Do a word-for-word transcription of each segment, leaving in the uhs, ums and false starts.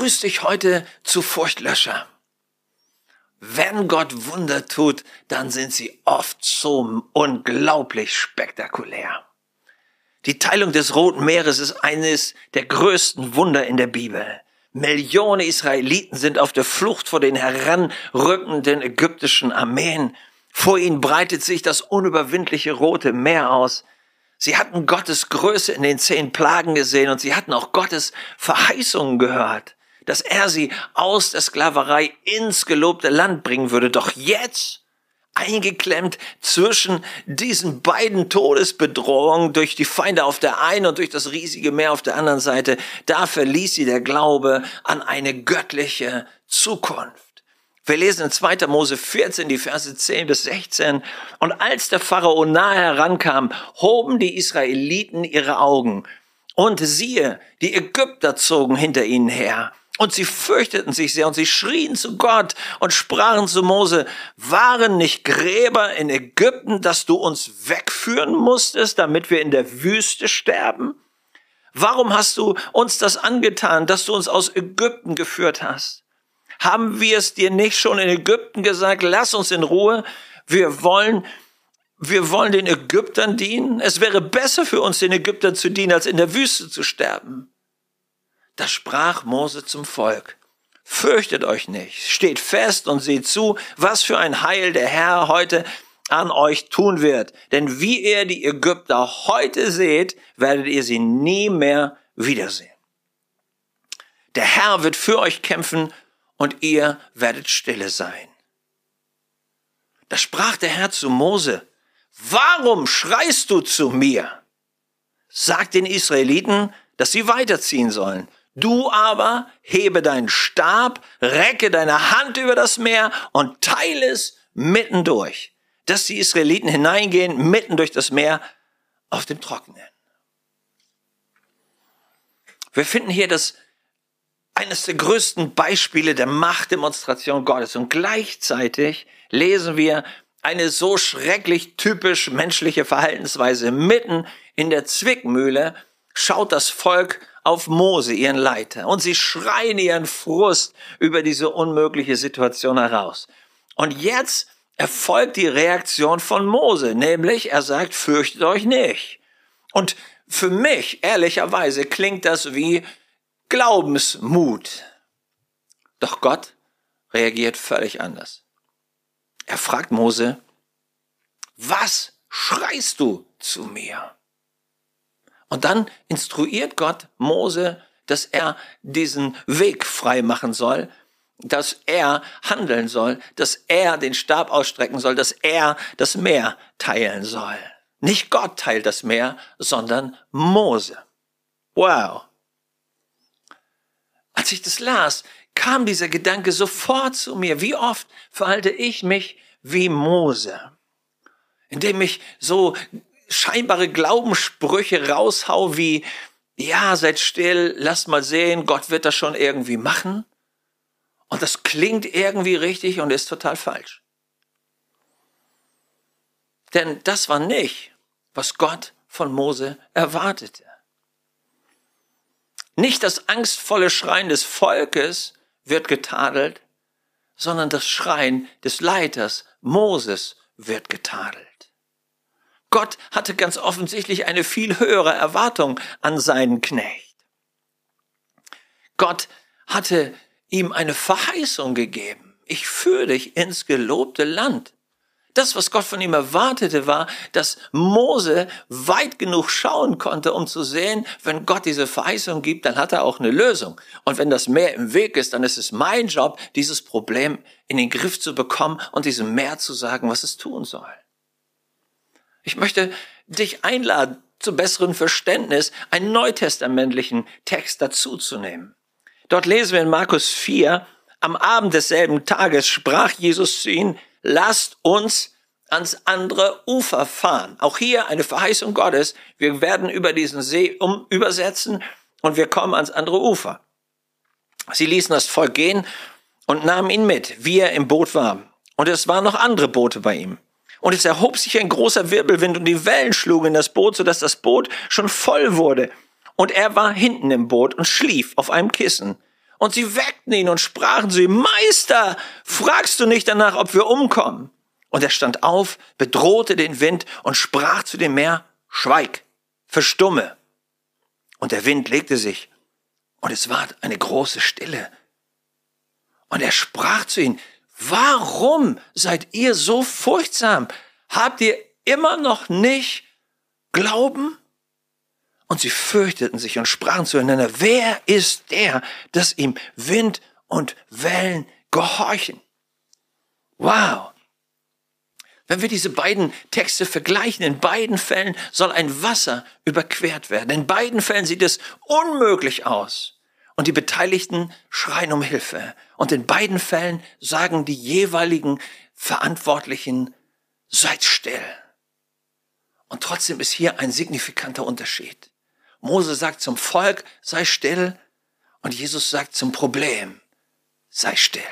begrüße dich heute zu Furchtlöscher. Wenn Gott Wunder tut, dann sind sie oft so unglaublich spektakulär. Die Teilung des Roten Meeres ist eines der größten Wunder in der Bibel. Millionen Israeliten sind auf der Flucht vor den heranrückenden ägyptischen Armeen. Vor ihnen breitet sich das unüberwindliche Rote Meer aus. Sie hatten Gottes Größe in den zehn Plagen gesehen und sie hatten auch Gottes Verheißungen gehört, dass er sie aus der Sklaverei ins gelobte Land bringen würde. Doch jetzt, eingeklemmt zwischen diesen beiden Todesbedrohungen durch die Feinde auf der einen und durch das riesige Meer auf der anderen Seite, da verließ sie der Glaube an eine göttliche Zukunft. Wir lesen in zweiter Mose vierzehn, die Verse zehn bis sechzehn. Und als der Pharao nahe herankam, hoben die Israeliten ihre Augen. Und siehe, die Ägypter zogen hinter ihnen her. Und sie fürchteten sich sehr und sie schrien zu Gott und sprachen zu Mose, waren nicht Gräber in Ägypten, dass du uns wegführen musstest, damit wir in der Wüste sterben? Warum hast du uns das angetan, dass du uns aus Ägypten geführt hast? Haben wir es dir nicht schon in Ägypten gesagt, lass uns in Ruhe, wir wollen, wir wollen den Ägyptern dienen? Es wäre besser für uns, den Ägyptern zu dienen, als in der Wüste zu sterben. Da sprach Mose zum Volk, fürchtet euch nicht, steht fest und seht zu, was für ein Heil der Herr heute an euch tun wird. Denn wie ihr die Ägypter heute seht, werdet ihr sie nie mehr wiedersehen. Der Herr wird für euch kämpfen und ihr werdet stille sein. Da sprach der Herr zu Mose, warum schreist du zu mir? Sag den Israeliten, dass sie weiterziehen sollen. Du aber hebe deinen Stab, recke deine Hand über das Meer und teile es mitten durch, dass die Israeliten hineingehen mitten durch das Meer auf dem Trockenen. Wir finden hier das eines der größten Beispiele der Machtdemonstration Gottes. Und gleichzeitig lesen wir eine so schrecklich typisch menschliche Verhaltensweise. Mitten in der Zwickmühle schaut das Volk auf Mose, ihren Leiter. Und sie schreien ihren Frust über diese unmögliche Situation heraus. Und jetzt erfolgt die Reaktion von Mose. Nämlich, er sagt, fürchtet euch nicht. Und für mich, ehrlicherweise, klingt das wie Glaubensmut. Doch Gott reagiert völlig anders. Er fragt Mose, was schreist du zu mir? Und dann instruiert Gott Mose, dass er diesen Weg frei machen soll, dass er handeln soll, dass er den Stab ausstrecken soll, dass er das Meer teilen soll. Nicht Gott teilt das Meer, sondern Mose. Wow. Als ich das las, kam dieser Gedanke sofort zu mir. Wie oft verhalte ich mich wie Mose, indem ich so scheinbare Glaubenssprüche raushau wie, ja, seid still, lasst mal sehen, Gott wird das schon irgendwie machen. Und das klingt irgendwie richtig und ist total falsch. Denn das war nicht, was Gott von Mose erwartete. Nicht das angstvolle Schreien des Volkes wird getadelt, sondern das Schreien des Leiters Moses wird getadelt. Gott hatte ganz offensichtlich eine viel höhere Erwartung an seinen Knecht. Gott hatte ihm eine Verheißung gegeben. Ich führe dich ins gelobte Land. Das, was Gott von ihm erwartete, war, dass Mose weit genug schauen konnte, um zu sehen, wenn Gott diese Verheißung gibt, dann hat er auch eine Lösung. Und wenn das Meer im Weg ist, dann ist es mein Job, dieses Problem in den Griff zu bekommen und diesem Meer zu sagen, was es tun soll. Ich möchte dich einladen, zu besserem Verständnis einen neutestamentlichen Text dazuzunehmen. Dort lesen wir in Markus vier, am Abend desselben Tages sprach Jesus zu ihnen, lasst uns ans andere Ufer fahren. Auch hier eine Verheißung Gottes. Wir werden über diesen See um, übersetzen und wir kommen ans andere Ufer. Sie ließen das Volk gehen und nahmen ihn mit, wie er im Boot war. Und es waren noch andere Boote bei ihm. Und es erhob sich ein großer Wirbelwind und die Wellen schlugen in das Boot, sodass das Boot schon voll wurde. Und er war hinten im Boot und schlief auf einem Kissen. Und sie weckten ihn und sprachen zu ihm, Meister, fragst du nicht danach, ob wir umkommen? Und er stand auf, bedrohte den Wind und sprach zu dem Meer, schweig, verstumme. Und der Wind legte sich und es ward eine große Stille. Und er sprach zu ihnen, warum seid ihr so furchtsam? Habt ihr immer noch nicht Glauben? Und sie fürchteten sich und sprachen zueinander, wer ist der, dass ihm Wind und Wellen gehorchen? Wow! Wenn wir diese beiden Texte vergleichen, in beiden Fällen soll ein Wasser überquert werden. In beiden Fällen sieht es unmöglich aus. Und die Beteiligten schreien um Hilfe. Und in beiden Fällen sagen die jeweiligen Verantwortlichen, seid still. Und trotzdem ist hier ein signifikanter Unterschied. Mose sagt zum Volk, sei still. Und Jesus sagt zum Problem, sei still.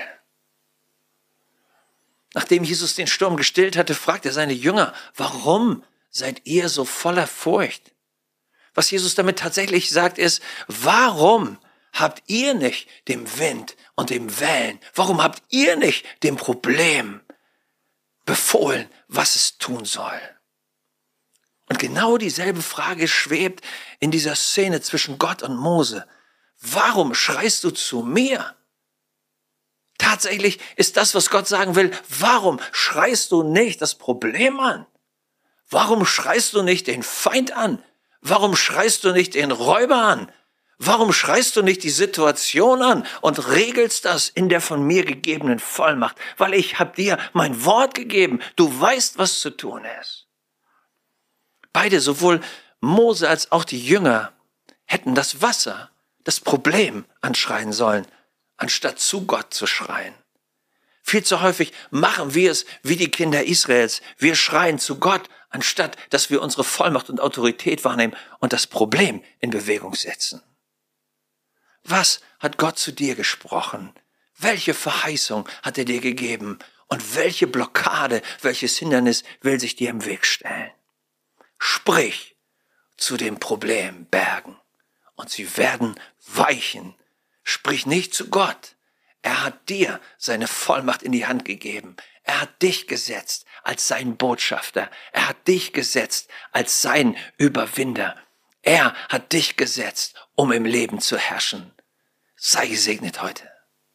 Nachdem Jesus den Sturm gestillt hatte, fragt er seine Jünger, warum seid ihr so voller Furcht? Was Jesus damit tatsächlich sagt ist, warum habt ihr nicht dem Wind und dem Wellen, warum habt ihr nicht dem Problem befohlen, was es tun soll? Und genau dieselbe Frage schwebt in dieser Szene zwischen Gott und Mose. Warum schreist du zu mir? Tatsächlich ist das, was Gott sagen will, warum schreist du nicht das Problem an? Warum schreist du nicht den Feind an? Warum schreist du nicht den Räuber an? Warum schreist du nicht die Situation an und regelst das in der von mir gegebenen Vollmacht? Weil ich habe dir mein Wort gegeben. Du weißt, was zu tun ist. Beide, sowohl Mose als auch die Jünger, hätten das Wasser, das Problem anschreien sollen, anstatt zu Gott zu schreien. Viel zu häufig machen wir es wie die Kinder Israels. Wir schreien zu Gott, anstatt dass wir unsere Vollmacht und Autorität wahrnehmen und das Problem in Bewegung setzen. Was hat Gott zu dir gesprochen? Welche Verheißung hat er dir gegeben? Und welche Blockade, welches Hindernis will sich dir im Weg stellen? Sprich zu dem Problem Bergen und sie werden weichen. Sprich nicht zu Gott. Er hat dir seine Vollmacht in die Hand gegeben. Er hat dich gesetzt als sein Botschafter. Er hat dich gesetzt als sein Überwinder. Er hat dich gesetzt, um im Leben zu herrschen. Sei gesegnet heute.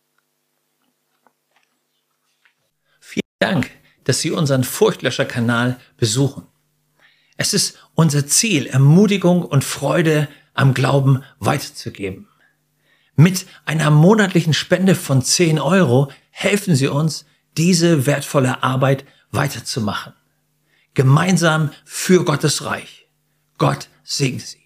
Vielen Dank, dass Sie unseren Furchtlöscher-Kanal besuchen. Es ist unser Ziel, Ermutigung und Freude am Glauben weiterzugeben. Mit einer monatlichen Spende von zehn Euro helfen Sie uns, diese wertvolle Arbeit weiterzumachen. Gemeinsam für Gottes Reich. Gott segne Sie.